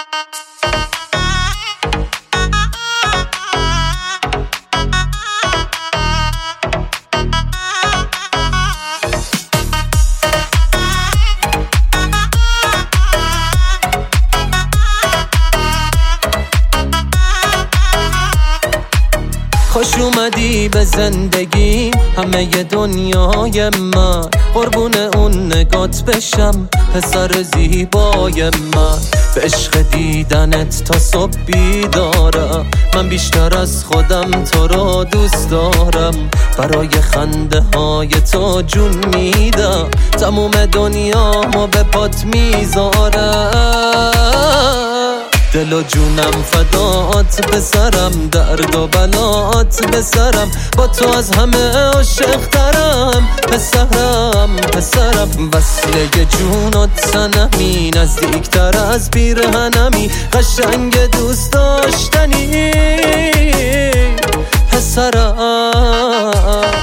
خوش اومدی به زندگی همه ی دنیای من، قربون اون نگات بشم پسر زیبای من. به عشق دیدنت تا صبح بیدارم، من بیشتر از خودم تو رو دوست دارم. برای خنده های تو جون میدم، تموم دنیامو به پات میذارم. دل و جونم فدات بسرم، درد و بلات بسرم، با تو از همه عاشق ترم. پسرم وصله جونت سنمی، نزدیکتر از پیرهنمی، قشنگ دوست داشتنی پسرم.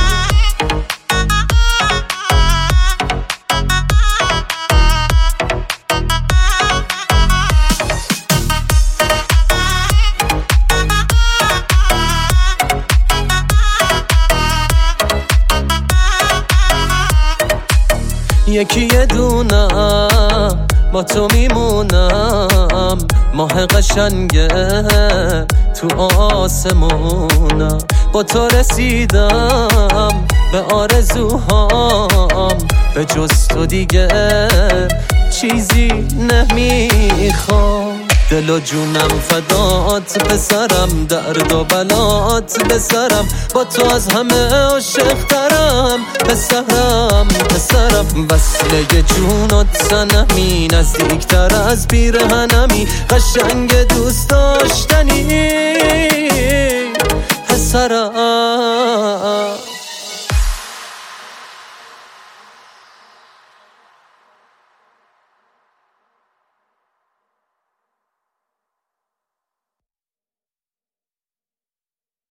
یکی یه دونم با تو میمونم، ماه قشنگه تو آسمونم. با تو رسیدم به آرزوهام، به جز تو دیگه چیزی نمیخوام. دل و جونم فدات بسرم، درد و بلات بسرم، با تو از همه عاشق ترم. پسرم وصله جونت سنمی، نزدیکتر از پیرهنمی، قشنگ دوست داشتنی پسرم.